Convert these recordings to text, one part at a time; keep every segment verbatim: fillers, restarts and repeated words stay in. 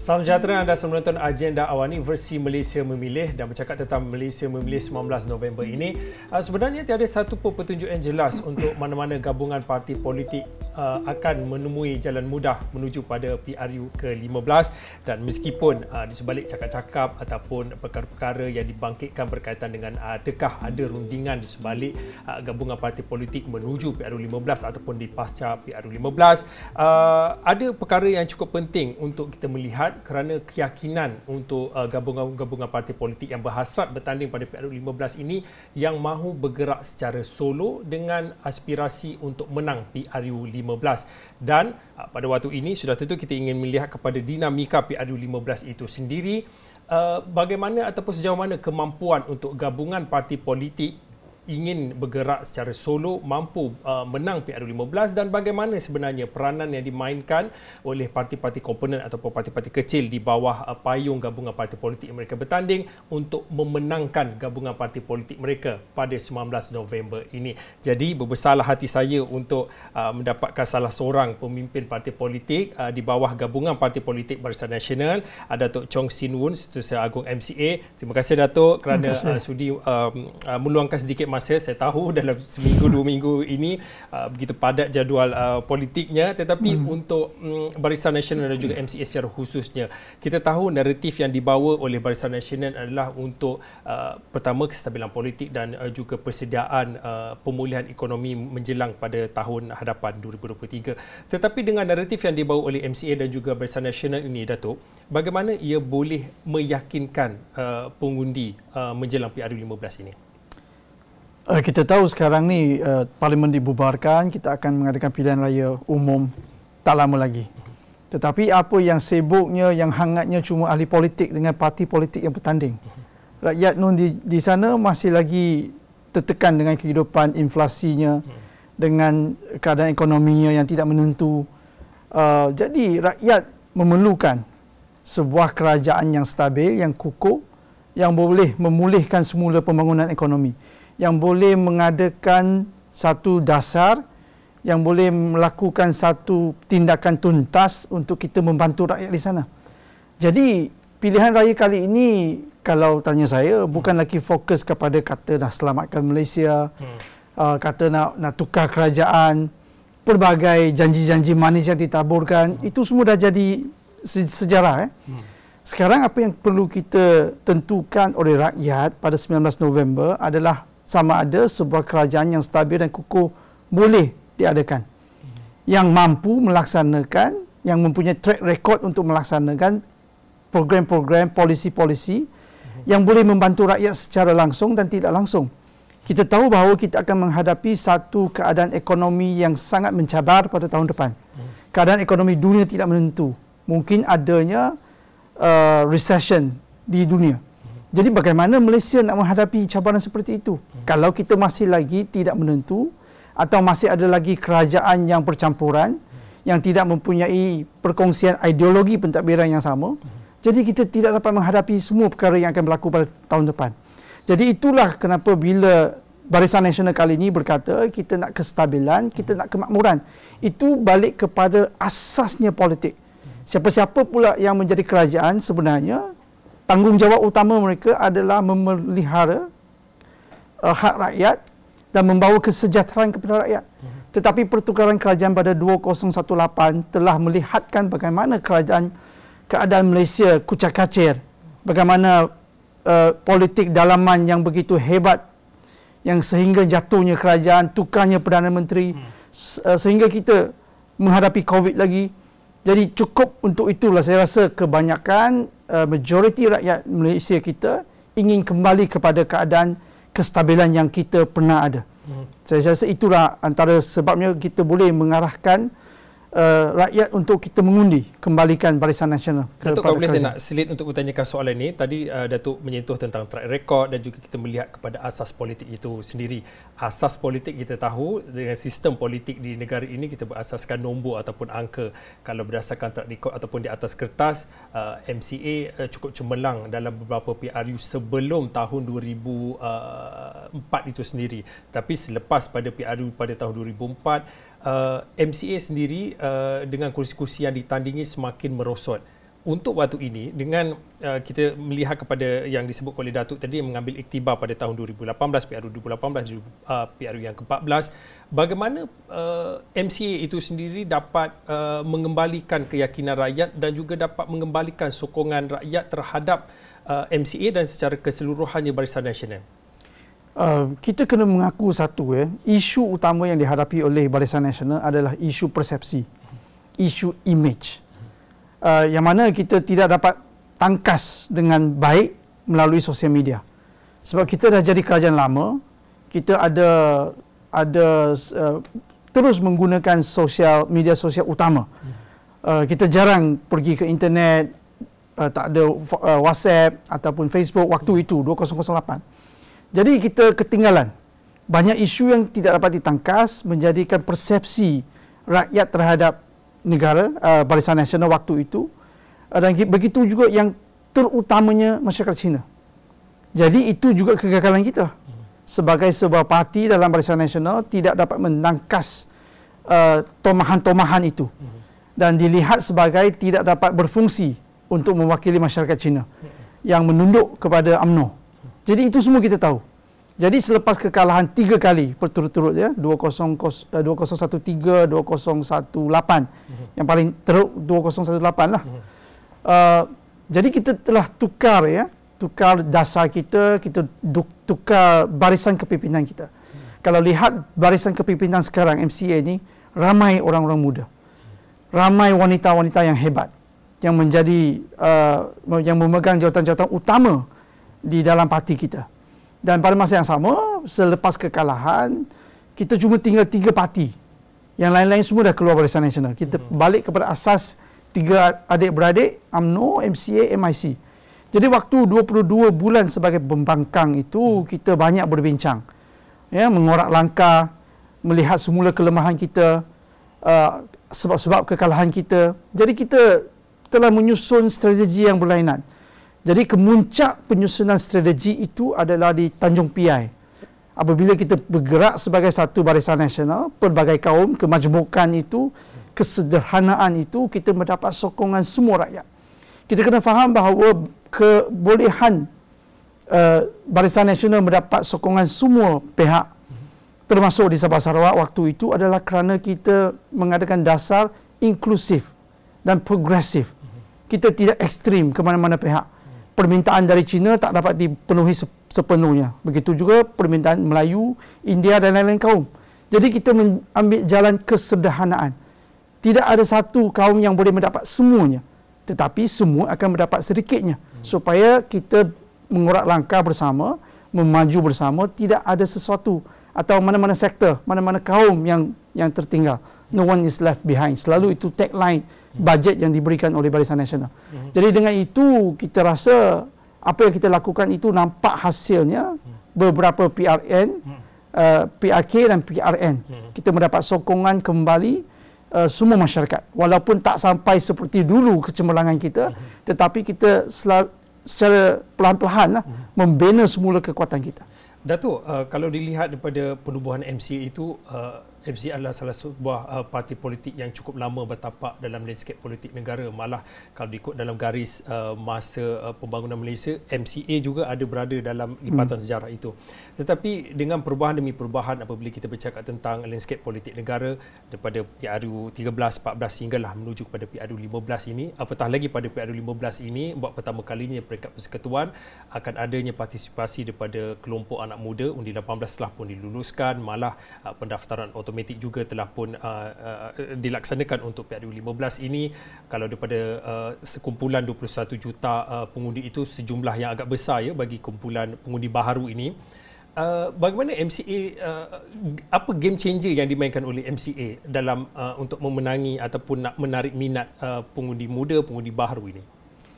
Salam sejahtera, anda sedang menonton Agenda Awani versi Malaysia Memilih dan bercakap tentang Malaysia Memilih sembilan belas November ini. Uh, sebenarnya tiada satu pun petunjuk yang jelas untuk mana-mana gabungan parti politik uh, akan menemui jalan mudah menuju pada P R U ke lima belas, dan meskipun uh, di sebalik cakap-cakap ataupun perkara-perkara yang dibangkitkan berkaitan dengan uh, adakah ada rundingan di sebalik uh, gabungan parti politik menuju P R U lima belas ataupun di pasca P R U lima belas, uh, ada perkara yang cukup penting untuk kita melihat kerana keyakinan untuk uh, gabungan-gabungan parti politik yang berhasrat bertanding pada P R U lima belas ini yang mahu bergerak secara solo dengan aspirasi untuk menang P R U lima belas. Dan uh, pada waktu ini sudah tentu kita ingin melihat kepada dinamika P R U lima belas itu sendiri, uh, bagaimana ataupun sejauh mana kemampuan untuk gabungan parti politik ingin bergerak secara solo mampu uh, menang P R U lima belas, dan bagaimana sebenarnya peranan yang dimainkan oleh parti-parti komponen ataupun parti-parti kecil di bawah uh, payung gabungan parti politik mereka bertanding untuk memenangkan gabungan parti politik mereka pada sembilan belas November ini. Jadi berbesarlah hati saya untuk uh, mendapatkan salah seorang pemimpin parti politik uh, di bawah gabungan parti politik Barisan Nasional, uh, Datuk Chong Sin Woon, Setiausaha Agung M C A. Terima kasih Datuk kerana uh, sudi um, uh, meluangkan sedikit masa. Saya tahu dalam seminggu dua minggu ini uh, begitu padat jadual uh, politiknya, tetapi hmm. untuk um, Barisan Nasional dan juga M C A secara khususnya, kita tahu naratif yang dibawa oleh Barisan Nasional adalah untuk uh, pertama kestabilan politik dan uh, juga persediaan uh, pemulihan ekonomi menjelang pada tahun hadapan dua ribu dua puluh tiga. Tetapi dengan naratif yang dibawa oleh M C A dan juga Barisan Nasional ini, Datuk, bagaimana ia boleh meyakinkan uh, pengundi uh, menjelang P R U lima belas ini? Uh, kita tahu sekarang ni uh, Parlimen dibubarkan, kita akan mengadakan pilihan raya umum tak lama lagi. Tetapi apa yang sibuknya, yang hangatnya cuma ahli politik dengan parti politik yang bertanding. Rakyat nun di, di sana masih lagi tertekan dengan kehidupan inflasinya, dengan keadaan ekonominya yang tidak menentu. Uh, jadi rakyat memerlukan sebuah kerajaan yang stabil, yang kukuh, yang boleh memulihkan semula pembangunan ekonomi, yang boleh mengadakan satu dasar, yang boleh melakukan satu tindakan tuntas untuk kita membantu rakyat di sana. Jadi pilihan raya kali ini, kalau tanya saya, bukan lagi fokus kepada kata nak selamatkan Malaysia, hmm. uh, kata nak, nak tukar kerajaan, pelbagai janji-janji manis yang ditaburkan, hmm. itu semua dah jadi sejarah. Eh? Hmm. Sekarang apa yang perlu kita tentukan oleh rakyat pada sembilan belas November adalah sama ada sebuah kerajaan yang stabil dan kukuh boleh diadakan, hmm. yang mampu melaksanakan, yang mempunyai track record untuk melaksanakan program-program, polisi-polisi hmm. yang boleh membantu rakyat secara langsung dan tidak langsung. Kita tahu bahawa kita akan menghadapi satu keadaan ekonomi yang sangat mencabar pada tahun depan. Hmm. Keadaan ekonomi dunia tidak menentu. Mungkin adanya uh, recession di dunia. Jadi bagaimana Malaysia nak menghadapi cabaran seperti itu? Hmm. Kalau kita masih lagi tidak menentu atau masih ada lagi kerajaan yang percampuran, hmm. yang tidak mempunyai perkongsian ideologi pentadbiran yang sama, hmm. jadi kita tidak dapat menghadapi semua perkara yang akan berlaku pada tahun depan. Jadi itulah kenapa bila Barisan Nasional kali ini berkata kita nak kestabilan, kita nak kemakmuran, itu balik kepada asasnya politik. Siapa-siapa pula yang menjadi kerajaan sebenarnya, tanggungjawab utama mereka adalah memelihara uh, hak rakyat dan membawa kesejahteraan kepada rakyat. Hmm. Tetapi pertukaran kerajaan pada dua ribu lapan belas telah melihatkan bagaimana kerajaan keadaan Malaysia kucak-kacir, bagaimana uh, politik dalaman yang begitu hebat, yang sehingga jatuhnya kerajaan, tukarnya Perdana Menteri, hmm. uh, sehingga kita menghadapi COVID lagi. Jadi cukup untuk itulah saya rasa kebanyakan uh, majoriti rakyat Malaysia kita ingin kembali kepada keadaan kestabilan yang kita pernah ada. Hmm. Saya rasa itulah antara sebabnya kita boleh mengarahkan uh, rakyat untuk kita mengundi kembalikan Barisan Nasional. Datuk, kalau boleh saya nak selit untuk bertanyakan soalan ini. Tadi uh, Datuk menyentuh tentang track record dan juga kita melihat kepada asas politik itu sendiri. Asas politik kita tahu dengan sistem politik di negara ini kita berasaskan nombor ataupun angka. Kalau berdasarkan track record ataupun di atas kertas, uh, M C A uh, cukup cemerlang dalam beberapa P R U sebelum tahun dua ribu empat itu sendiri. Tapi selepas pada P R U pada tahun dua ribu empat, uh, M C A sendiri uh, dengan kursi-kursi yang ditandingi semakin merosot. untuk waktu ini dengan uh, kita melihat kepada yang disebut oleh Datuk tadi mengambil iktibar pada tahun dua ribu lapan belas, P R U dua ribu lapan belas, uh, P R U yang ke empat belas, bagaimana uh, M C A itu sendiri dapat uh, mengembalikan keyakinan rakyat dan juga dapat mengembalikan sokongan rakyat terhadap uh, M C A dan secara keseluruhannya Barisan Nasional? Uh, kita kena mengaku satu, eh, isu utama yang dihadapi oleh Barisan Nasional adalah isu persepsi, isu image. Uh, yang mana kita tidak dapat tangkas dengan baik melalui sosial media. Sebab kita dah jadi kerajaan lama, kita ada ada uh, terus menggunakan sosial media sosial utama. Uh, kita jarang pergi ke internet, uh, tak ada uh, WhatsApp ataupun Facebook waktu itu dua ribu lapan. Jadi kita ketinggalan. Banyak isu yang tidak dapat ditangkas menjadikan persepsi rakyat terhadap negara, uh, Barisan Nasional waktu itu, uh, dan begitu juga yang terutamanya masyarakat Cina. Jadi itu juga kegagalan kita sebagai sebuah parti dalam Barisan Nasional tidak dapat menangkas uh, tomahan-tomahan itu dan dilihat sebagai tidak dapat berfungsi untuk mewakili masyarakat Cina yang menunduk kepada U M N O. Jadi itu semua kita tahu. Jadi selepas kekalahan tiga kali berturut-turut, ya, dua ribu tiga belas, dua ribu lapan, yang paling teruk dua ribu lapan lah. Uh, jadi kita telah tukar, ya, tukar dasar kita, kita tukar barisan kepimpinan kita. Kalau lihat barisan kepimpinan sekarang M C A ni, ramai orang-orang muda, ramai wanita-wanita yang hebat, yang menjadi uh, yang memegang jawatan-jawatan utama di dalam parti kita. Dan pada masa yang sama, selepas kekalahan, kita cuma tinggal tiga parti. Yang lain-lain semua dah keluar Barisan Nasional. Kita hmm. balik kepada asas tiga adik-beradik, U M N O, M C A, M I C. Jadi waktu dua puluh dua bulan sebagai pembangkang itu, hmm. kita banyak berbincang. Ya, mengorak langkah, melihat semula kelemahan kita, uh, sebab-sebab kekalahan kita. Jadi kita telah menyusun strategi yang berlainan. Jadi kemuncak penyusunan strategi itu adalah di Tanjung Piai. Apabila kita bergerak sebagai satu Barisan Nasional, pelbagai kaum, kemajmukan itu, kesederhanaan itu, kita mendapat sokongan semua rakyat. Kita kena faham bahawa kebolehan uh, Barisan Nasional mendapat sokongan semua pihak, termasuk di Sabah Sarawak waktu itu, adalah kerana kita mengadakan dasar inklusif dan progresif. Kita tidak ekstrim ke mana-mana pihak. Permintaan dari China tak dapat dipenuhi sepenuhnya. Begitu juga permintaan Melayu, India dan lain-lain kaum. Jadi kita mengambil jalan kesederhanaan. Tidak ada satu kaum yang boleh mendapat semuanya. Tetapi semua akan mendapat sedikitnya. Supaya kita mengorak langkah bersama, memaju bersama, tidak ada sesuatu atau mana-mana sektor, mana-mana kaum yang yang tertinggal. No one is left behind. Selalu itu tagline bajet yang diberikan oleh Barisan Nasional. Mm-hmm. Jadi dengan itu kita rasa apa yang kita lakukan itu nampak hasilnya. Mm-hmm. Beberapa P R N, mm-hmm. uh, P R K dan P R N. Mm-hmm. Kita mendapat sokongan kembali uh, semua masyarakat. Walaupun tak sampai seperti dulu kecemerlangan kita, mm-hmm. tetapi kita selalu, secara pelan-pelan lah, mm-hmm. membina semula kekuatan kita. Datuk, uh, kalau dilihat daripada penubuhan M C A itu, uh, M C A adalah salah sebuah uh, parti politik yang cukup lama bertapak dalam landscape politik negara. Malah kalau diikut dalam garis uh, masa uh, pembangunan Malaysia, M C A juga ada berada dalam lipatan hmm. sejarah itu. Tetapi dengan perubahan demi perubahan, apabila kita bercakap tentang landscape politik negara daripada P R U tiga belas, empat belas hinggalah menuju kepada P R U lima belas ini, apatah lagi pada P R U lima belas ini, buat pertama kalinya peringkat persekutuan akan adanya partisipasi daripada kelompok anak muda. Undi lapan belas telah pun diluluskan, malah uh, pendaftaran otomatik juga telah pun uh, uh, dilaksanakan untuk P R U lima belas ini. Kalau daripada uh, sekumpulan dua puluh satu juta uh, pengundi itu, sejumlah yang agak besar, ya, bagi kumpulan pengundi baharu ini. Uh, bagaimana M C A, uh, apa game changer yang dimainkan oleh M C A dalam uh, untuk memenangi ataupun nak menarik minat uh, pengundi muda, pengundi baharu ini?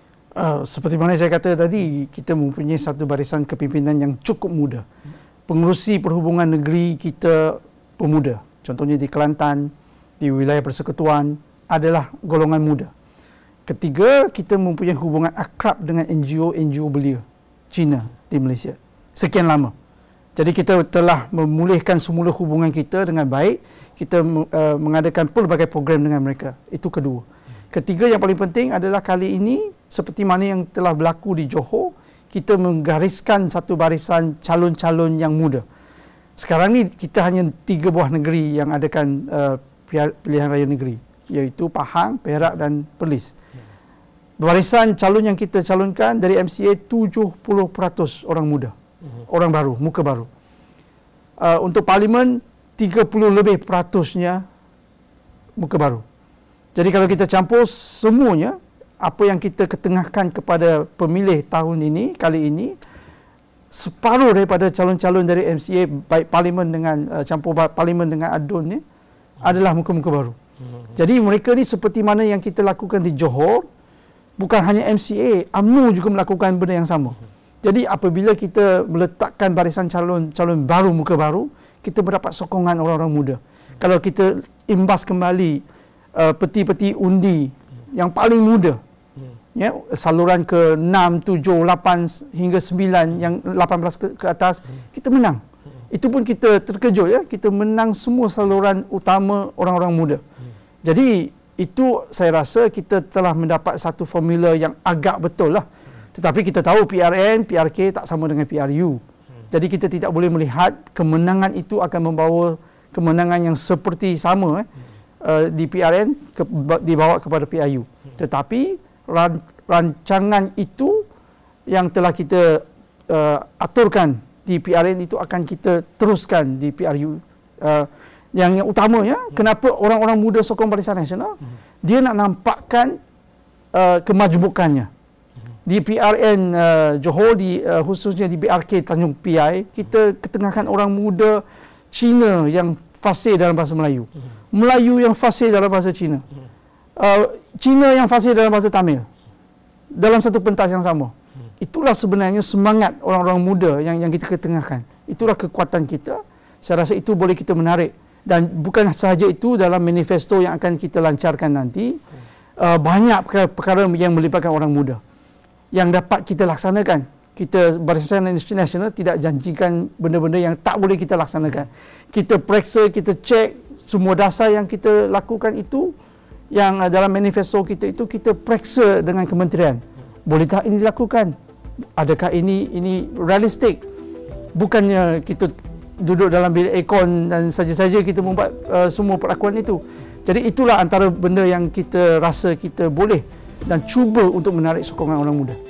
Uh, seperti mana saya kata tadi, kita mempunyai satu barisan kepimpinan yang cukup muda. Pengerusi perhubungan negeri kita pemuda. Contohnya di Kelantan, di wilayah persekutuan adalah golongan muda. Ketiga, kita mempunyai hubungan akrab dengan N G O N G O belia Cina di Malaysia sekian lama. Jadi kita telah memulihkan semula hubungan kita dengan baik. Kita uh, mengadakan pelbagai program dengan mereka. Itu kedua. Ketiga yang paling penting adalah kali ini seperti mana yang telah berlaku di Johor, kita menggariskan satu barisan calon-calon yang muda. Sekarang ni kita hanya tiga buah negeri yang adakan uh, pilihan raya negeri, iaitu Pahang, Perak dan Perlis. Barisan calon yang kita calonkan dari M C A tujuh puluh peratus orang muda, orang baru, muka baru. Uh, untuk Parlimen tiga puluh lebih peratusnya muka baru. Jadi kalau kita campur semuanya, apa yang kita ketengahkan kepada pemilih tahun ini, kali ini, separuh daripada calon-calon dari M C A, baik Parlimen dengan uh, campur Parlimen dengan A D U N ni, adalah muka-muka baru. Hmm. Jadi mereka ni seperti mana yang kita lakukan di Johor, bukan hanya M C A, U M N O juga melakukan benda yang sama. Hmm. Jadi apabila kita meletakkan barisan calon-calon baru, muka baru, kita mendapat sokongan orang-orang muda. Hmm. Kalau kita imbas kembali uh, peti-peti undi hmm. yang paling muda, ya, saluran ke enam, tujuh, lapan hingga sembilan, yang lapan belas ke, ke atas, kita menang. Itu pun kita terkejut, ya, kita menang semua saluran utama orang-orang muda. Jadi itu saya rasa kita telah mendapat satu formula yang agak betul lah. Tetapi kita tahu P R N, P R K tak sama dengan P R U. Jadi kita tidak boleh melihat kemenangan itu akan membawa kemenangan yang seperti sama eh, uh, di P R N ke, dibawa kepada P R U. Tetapi ran, rancangan itu yang telah kita uh, aturkan di P R N itu akan kita teruskan di P R U. Uh, yang, yang utamanya, hmm. kenapa orang-orang muda sokong Barisan Nasional? Hmm. Dia nak nampakkan uh, kemajmukannya. Hmm. Di P R N uh, Johor, di, uh, khususnya di B R K Tanjung Piai, kita ketengahkan orang muda Cina yang fasih dalam bahasa Melayu. Hmm. Melayu yang fasih dalam bahasa Cina. Hmm. Uh, Cina yang fasih dalam bahasa Tamil. Dalam satu pentas yang sama. Itulah sebenarnya semangat orang-orang muda yang yang kita ketengahkan. Itulah kekuatan kita. Saya rasa itu boleh kita menarik. Dan bukan sahaja itu, dalam manifesto yang akan kita lancarkan nanti, uh, banyak perkara-perkara yang melibatkan orang muda yang dapat kita laksanakan. Kita Barisan Nasional tidak janjikan benda-benda yang tak boleh kita laksanakan. Kita periksa, kita cek semua dasar yang kita lakukan itu, yang uh, dalam manifesto kita itu, kita periksa dengan kementerian. Boleh tak ini dilakukan? Adakah ini ini realistik? Bukannya kita duduk dalam bilik aircon dan saja-saja kita membuat uh, semua perakuan itu. Jadi itulah antara benda yang kita rasa kita boleh dan cuba untuk menarik sokongan orang muda.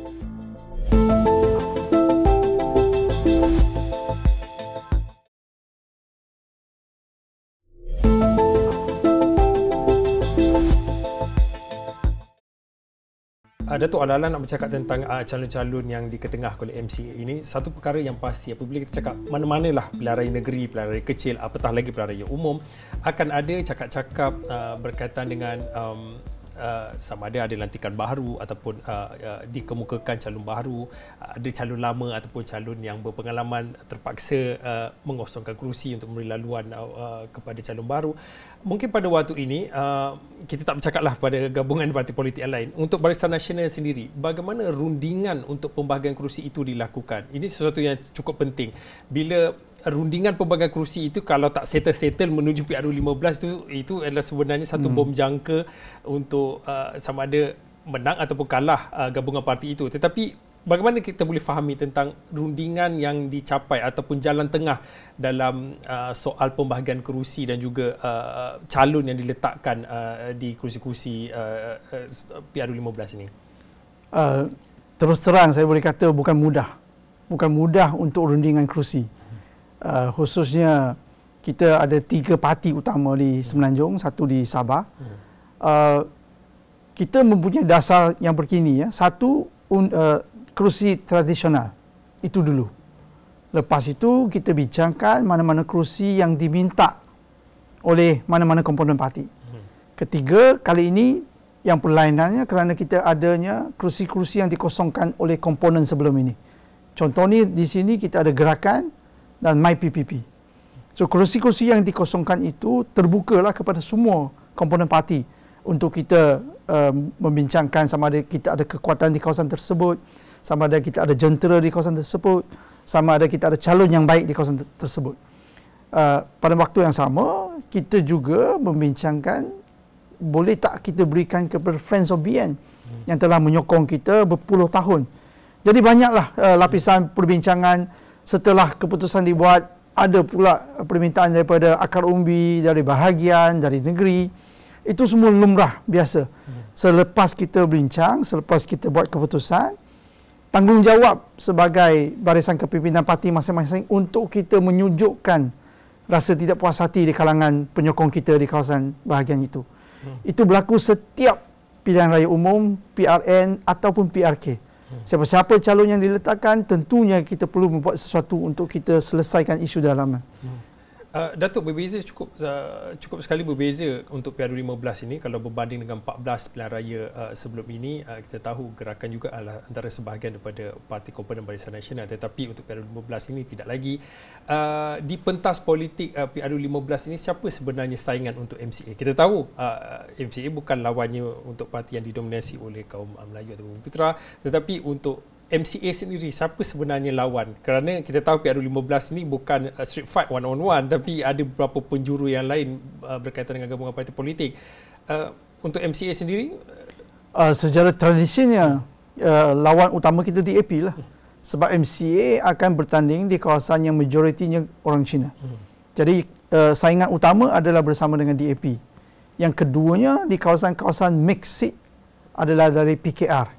Datuk Al-Alan nak bercakap tentang uh, calon-calon yang diketengahkan oleh M C A ini. Satu perkara yang pasti, apabila kita cakap mana-manalah pilihan raya negeri, pilihan raya kecil, apatah lagi pilihan raya umum, akan ada cakap-cakap uh, berkaitan dengan um, uh, sama ada ada lantikan baru ataupun uh, uh, dikemukakan calon baru, uh, ada calon lama ataupun calon yang berpengalaman terpaksa uh, mengosongkan kerusi untuk memberi laluan uh, uh, kepada calon baru. Mungkin pada waktu ini, uh, kita tak bercakaplah pada gabungan parti politik yang lain. Untuk Barisan Nasional sendiri, bagaimana rundingan untuk pembahagian kerusi itu dilakukan? Ini sesuatu yang cukup penting. Bila rundingan pembahagian kerusi itu kalau tak settle-settle menuju P R U lima belas itu, itu adalah sebenarnya satu hmm. bom jangka untuk uh, sama ada menang ataupun kalah uh, gabungan parti itu. Tetapi bagaimana kita boleh fahami tentang rundingan yang dicapai ataupun jalan tengah dalam uh, soal pembahagian kerusi dan juga uh, calon yang diletakkan uh, di kerusi-kerusi uh, uh, P R U lima belas ini? Uh, terus terang saya boleh kata bukan mudah. Bukan mudah untuk rundingan kerusi. Uh, khususnya kita ada tiga parti utama di Semenanjung, satu di Sabah. Uh, kita mempunyai dasar yang berkini. Ya. Satu, un, uh, kerusi tradisional, itu dulu. Lepas itu kita bincangkan mana-mana kerusi yang diminta oleh mana-mana komponen parti. Ketiga, kali ini yang perlainannya kerana kita adanya kerusi-kerusi yang dikosongkan oleh komponen sebelum ini. Contoh ni di sini kita ada Gerakan dan MyPPP. So kerusi-kerusi yang dikosongkan itu terbukalah kepada semua komponen parti untuk kita uh, membincangkan sama ada kita ada kekuatan di kawasan tersebut, sama ada kita ada jentera di kawasan tersebut, sama ada kita ada calon yang baik di kawasan tersebut. Uh, pada waktu yang sama, kita juga membincangkan boleh tak kita berikan kepada Friends of B N hmm. yang telah menyokong kita berpuluh tahun. Jadi banyaklah uh, lapisan perbincangan setelah keputusan dibuat. Ada pula permintaan daripada akar umbi, dari bahagian, dari negeri. Itu semua lumrah, biasa. Selepas kita bincang, selepas kita buat keputusan, tanggungjawab sebagai barisan kepimpinan parti masing-masing untuk kita menyujukkan rasa tidak puas hati di kalangan penyokong kita di kawasan bahagian itu. Hmm. Itu berlaku setiap pilihan raya umum, P R N ataupun P R K. Siapa-siapa calon yang diletakkan, tentunya kita perlu membuat sesuatu untuk kita selesaikan isu dalaman. Hmm. Uh, Datuk, berbeza cukup uh, cukup sekali berbeza untuk P R U lima belas ini kalau berbanding dengan empat belas pilihan raya uh, sebelum ini. Uh, kita tahu gerakan juga adalah antara sebahagian daripada Parti Komponen Barisan Nasional, tetapi untuk P R U lima belas ini tidak lagi. Uh, di pentas politik uh, P R U lima belas ini, siapa sebenarnya saingan untuk M C A? Kita tahu uh, M C A bukan lawannya untuk parti yang didominasi oleh kaum Melayu atau Bumiputera, tetapi untuk M C A sendiri, siapa sebenarnya lawan? Kerana kita tahu P R U lima belas ni bukan uh, street fight one on one, tapi ada beberapa penjuru yang lain uh, berkaitan dengan gabungan parti politik. Uh, untuk M C A sendiri? Uh, secara tradisinya, uh, lawan utama kita D A P lah. Sebab M C A akan bertanding di kawasan yang majoritinya orang Cina. Hmm. Jadi uh, saingan utama adalah bersama dengan D A P. Yang keduanya di kawasan-kawasan mixed seat adalah dari P K R.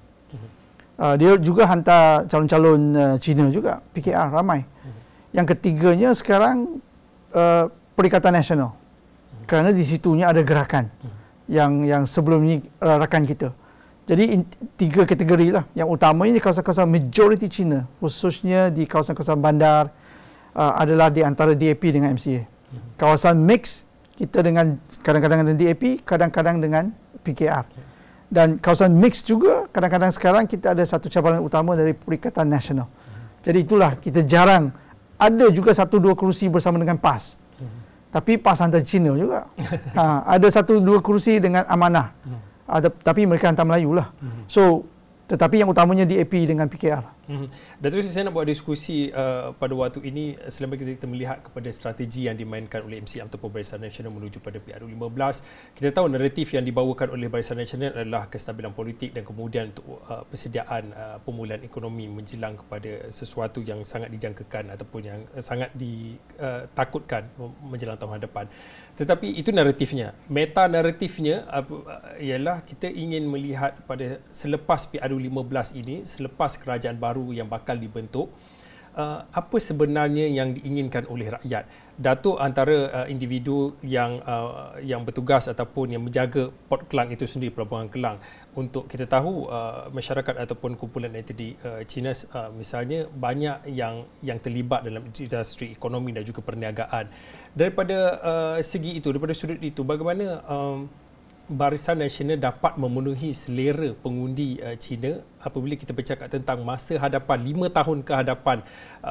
Uh, dia juga hantar calon-calon uh, Cina juga, P K R ramai. Hmm. Yang ketiganya sekarang uh, Perikatan Nasional. Hmm. Kerana di situnya ada gerakan hmm. yang yang sebelum ni uh, rakan kita. Jadi in, tiga kategori lah. Yang utamanya di kawasan-kawasan majoriti Cina, khususnya di kawasan-kawasan bandar, uh, adalah di antara D A P dengan M C A. Hmm. Kawasan mix, kita dengan kadang-kadang dengan D A P, kadang-kadang dengan P K R. Hmm. Dan kawasan mix juga, kadang-kadang sekarang kita ada satu cabaran utama dari Perikatan Nasional. Hmm. Jadi itulah, kita jarang ada juga satu dua kerusi bersama dengan P A S. Hmm. Tapi P A S hantar Cina juga. ha, ada satu dua kerusi dengan Amanah. Hmm. Ada, tapi mereka hantar Melayu lah. Hmm. So, tetapi yang utamanya D A P dengan P K R. Hmm. Datuk, saya nak buat diskusi uh, pada waktu ini selama kita melihat kepada strategi yang dimainkan oleh M C A atau Barisan Nasional menuju pada P R U lima belas. Kita tahu naratif yang dibawakan oleh Barisan Nasional adalah kestabilan politik dan kemudian untuk uh, persediaan uh, pemulihan ekonomi menjelang kepada sesuatu yang sangat dijangkakan ataupun yang uh, sangat ditakutkan uh, menjelang tahun hadapan. Tetapi itu naratifnya. Meta naratifnya uh, ialah kita ingin melihat pada selepas P R U lima belas ini, selepas kerajaan baru yang bakal dibentuk, uh, apa sebenarnya yang diinginkan oleh rakyat. Datuk antara uh, individu yang uh, yang bertugas ataupun yang menjaga Port Klang itu sendiri, Pelabuhan Kelang. Untuk kita tahu uh, masyarakat ataupun kumpulan entiti uh, Cina uh, misalnya banyak yang yang terlibat dalam industri ekonomi dan juga perniagaan. Daripada uh, segi itu, daripada sudut itu, bagaimana um, Barisan Nasional dapat memenuhi selera pengundi uh, Cina apabila kita bercakap tentang masa hadapan, lima tahun ke hadapan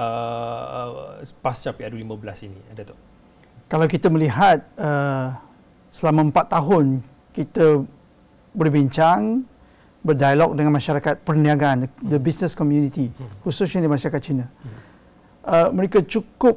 uh, pasca P R U lima belas ini, Datuk? Kalau kita melihat uh, selama empat tahun kita berbincang, berdialog dengan masyarakat perniagaan, hmm. the business community, hmm. khususnya di masyarakat Cina. Hmm. Uh, mereka cukup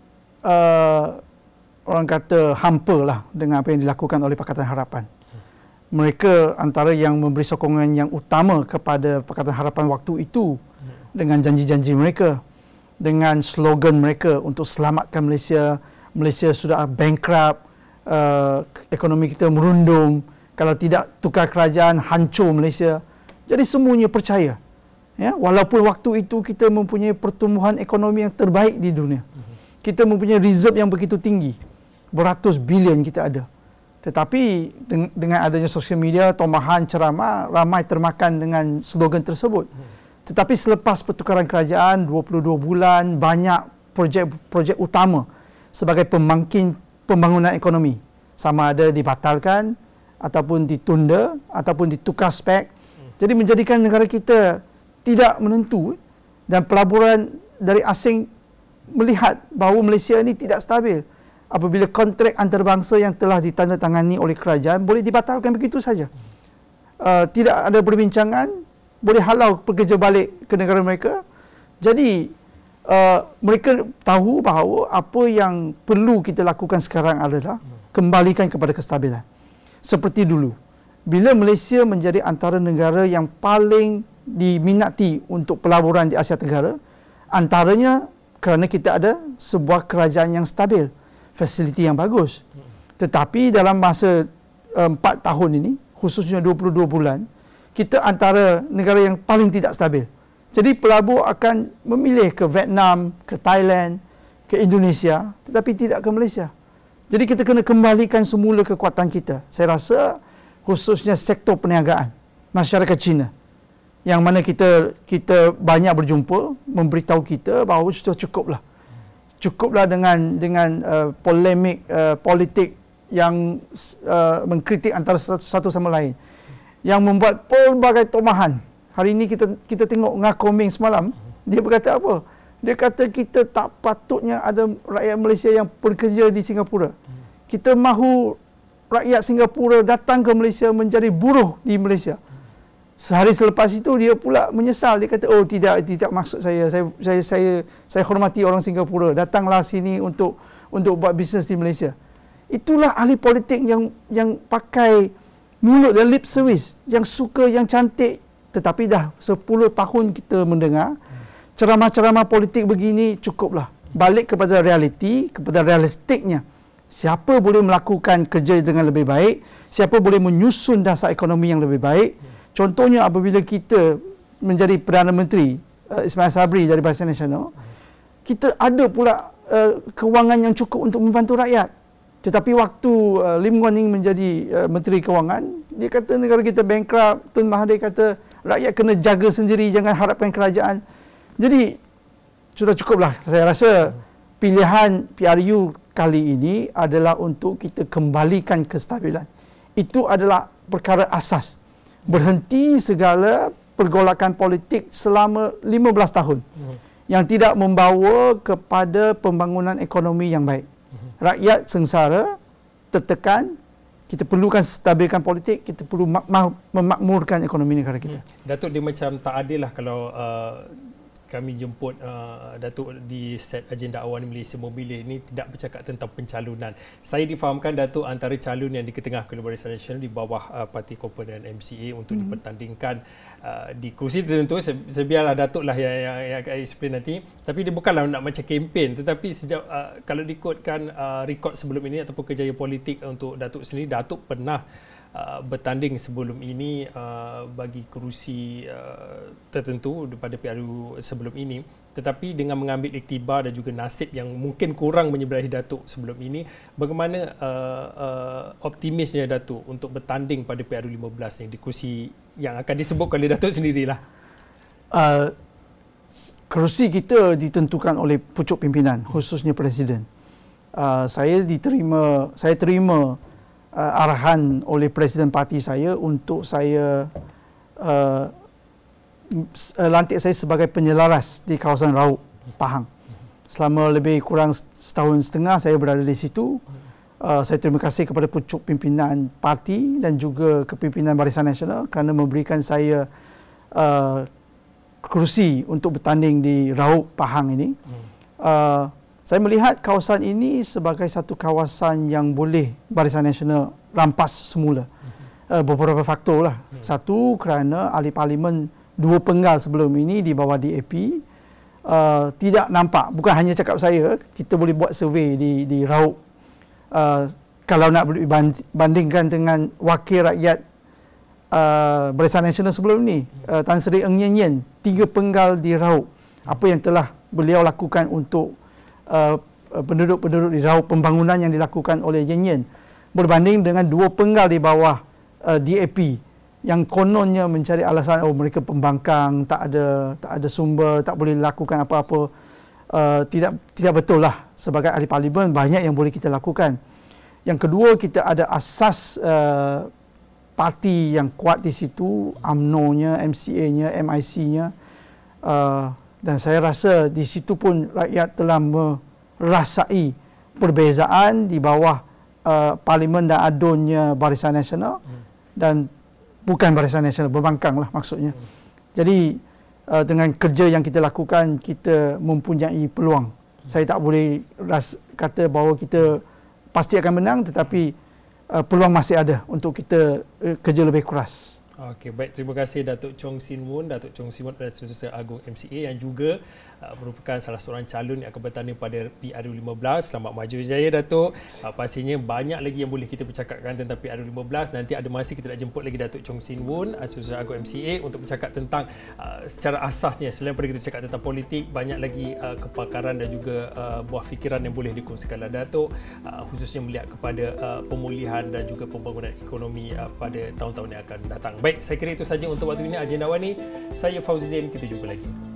uh, orang kata hampa lah dengan apa yang dilakukan oleh Pakatan Harapan. Mereka antara yang memberi sokongan yang utama kepada Pakatan Harapan waktu itu hmm. dengan janji-janji mereka, dengan slogan mereka untuk selamatkan Malaysia. Malaysia sudah bankrupt, uh, ekonomi kita merundung, kalau tidak tukar kerajaan hancur Malaysia. Jadi semuanya percaya. Ya, walaupun waktu itu kita mempunyai pertumbuhan ekonomi yang terbaik di dunia. Hmm. Kita mempunyai reserve yang begitu tinggi. Beratus bilion kita ada. Tetapi dengan adanya sosial media, tomahan, ceramah, ramai termakan dengan slogan tersebut. Tetapi selepas pertukaran kerajaan, dua puluh dua bulan, banyak projek-projek utama sebagai pembangkit pembangunan ekonomi. Sama ada dibatalkan, ataupun ditunda, ataupun ditukar spek. Jadi menjadikan negara kita tidak menentu. Dan pelaburan dari asing melihat bahawa Malaysia ini tidak stabil. Apabila kontrak antarabangsa yang telah ditandatangani oleh kerajaan boleh dibatalkan begitu saja. Uh, tidak ada perbincangan, boleh halau pekerja balik ke negara mereka. Jadi uh, mereka tahu bahawa apa yang perlu kita lakukan sekarang adalah kembalikan kepada kestabilan. seperti dulu. Bila Malaysia menjadi antara negara yang paling diminati untuk pelaburan di Asia Tenggara, antaranya kerana kita ada sebuah kerajaan yang stabil, fasiliti yang bagus. Tetapi dalam masa empat tahun ini, khususnya dua puluh dua bulan, kita antara negara yang paling tidak stabil. Jadi pelabur akan memilih ke Vietnam, ke Thailand, ke Indonesia, tetapi tidak ke Malaysia. Jadi kita kena kembalikan semula kekuatan kita. Saya rasa khususnya sektor perniagaan, masyarakat Cina, yang mana kita kita banyak berjumpa, memberitahu kita bahawa sudah cukuplah. Cukuplah dengan dengan uh, polemik uh, politik yang uh, mengkritik antara satu, satu sama lain, yang membuat pelbagai tomahan. Hari ini kita kita tengok Ngah Koming semalam, dia berkata apa? Dia kata kita tak patutnya ada rakyat Malaysia yang bekerja di Singapura. Kita mahu rakyat Singapura datang ke Malaysia menjadi buruh di Malaysia. Sehari selepas itu dia pula menyesal. Dia kata, oh tidak, tidak maksud saya. Saya saya saya, saya hormati orang Singapura. Datanglah sini untuk untuk buat bisnes di Malaysia. Itulah ahli politik yang yang pakai mulut dan lip service, yang suka, yang cantik. Tetapi dah sepuluh tahun kita mendengar ceramah-ceramah politik begini, cukuplah. Balik kepada realiti, kepada realistiknya. Siapa boleh melakukan kerja dengan lebih baik, siapa boleh menyusun dasar ekonomi yang lebih baik. Contohnya apabila kita menjadi Perdana Menteri uh, Ismail Sabri dari Barisan Nasional, kita ada pula uh, kewangan yang cukup untuk membantu rakyat. Tetapi waktu uh, Lim Guan Eng menjadi uh, Menteri Kewangan, dia kata negara kita bankrupt. Tun Mahathir kata rakyat kena jaga sendiri, jangan harapkan kerajaan. Jadi sudah cukuplah. Saya rasa pilihan P R U kali ini adalah untuk kita kembalikan kestabilan. Itu adalah perkara asas. Berhenti segala pergolakan politik selama lima belas tahun yang tidak membawa kepada pembangunan ekonomi yang baik. Rakyat sengsara, tertekan. Kita perlukan stabilkan politik, kita perlu mak- memakmurkan ekonomi negara kita. Hmm. Datuk, dia macam tak adil lah kalau uh, kami jemput uh, Datuk di set agenda awal Malaysia Memilih ini tidak bercakap tentang pencalonan. Saya difahamkan Datuk antara calon yang diketengahkan oleh Barisan Nasional di bawah uh, Parti Komponen M C A untuk hmm. dipertandingkan uh, di kursi tertentu. Sebiarlah Datuk lah yang, yang, yang akan explain nanti. Tapi dia bukanlah nak macam kempen, tetapi sejak uh, kalau diikutkan uh, rekod sebelum ini ataupun kejayaan politik untuk Datuk sendiri, Datuk pernah Uh, bertanding sebelum ini uh, bagi kerusi uh, tertentu daripada P R U sebelum ini, tetapi dengan mengambil iktibar dan juga nasib yang mungkin kurang menyebelahi Datuk sebelum ini, bagaimana uh, uh, optimisnya Datuk untuk bertanding pada P R U lima belas ni di kerusi yang akan disebutkan oleh Datuk sendirilah? Uh, kerusi kita ditentukan oleh pucuk pimpinan, khususnya Presiden. Uh, saya diterima, saya terima Uh, arahan oleh Presiden Parti saya untuk saya uh, lantik saya sebagai penyelaras di kawasan Raub, Pahang. Selama lebih kurang setahun setengah saya berada di situ. Uh, saya terima kasih kepada pucuk pimpinan parti dan juga kepimpinan Barisan Nasional kerana memberikan saya uh, kerusi untuk bertanding di Raub, Pahang ini. Uh, Saya melihat kawasan ini sebagai satu kawasan yang boleh Barisan Nasional rampas semula. Uh, beberapa faktor lah. Satu, kerana ahli parlimen dua penggal sebelum ini di bawah D A P uh, tidak nampak. Bukan hanya cakap saya, kita boleh buat survey di, di Raub. Uh, kalau nak bandingkan dengan wakil rakyat uh, Barisan Nasional sebelum ini, uh, Tan Sri Eng Nyen Nyen, tiga penggal di Raub. Apa yang telah beliau lakukan untuk Uh, penduduk-penduduk di Raub, pembangunan yang dilakukan oleh Yen Yen berbanding dengan dua penggal di bawah uh, D A P yang kononnya mencari alasan oh mereka pembangkang, tak ada tak ada sumber, tak boleh lakukan apa-apa. Uh, tidak tidak betul lah. Sebagai ahli parlimen banyak yang boleh kita lakukan. Yang kedua, kita ada asas uh, parti yang kuat di situ, U M N O-nya, M C A-nya, M I C-nya. Uh, Dan saya rasa di situ pun rakyat telah merasai perbezaan di bawah uh, parlimen dan adunnya Barisan Nasional hmm. dan bukan Barisan Nasional, berbangkang lah maksudnya. Hmm. Jadi uh, dengan kerja yang kita lakukan, kita mempunyai peluang. Hmm. Saya tak boleh ras, kata bahawa kita pasti akan menang, tetapi uh, peluang masih ada untuk kita uh, kerja lebih keras. Okey, baik. Terima kasih Datuk Chong Sin Mun. Datuk Chong Sin Mun adalah Setiausaha Agung M C A yang juga uh, merupakan salah seorang calon yang akan bertanding pada P R U lima belas. Selamat maju jaya, Datuk. Uh, pastinya banyak lagi yang boleh kita bercakapkan tentang P R U lima belas. Nanti ada masa kita nak jemput lagi Datuk Chong Sin Mun, Setiausaha Agung M C A, untuk bercakap tentang uh, secara asasnya, selain daripada kita cakap tentang politik, banyak lagi uh, kepakaran dan juga uh, buah fikiran yang boleh dikongsikan oleh Datuk, uh, khususnya melihat kepada uh, pemulihan dan juga pembangunan ekonomi uh, pada tahun-tahun yang akan datang. Baik, saya kira itu saja untuk waktu ini Agenda Awani. Saya Fauzi Zain, kita jumpa lagi.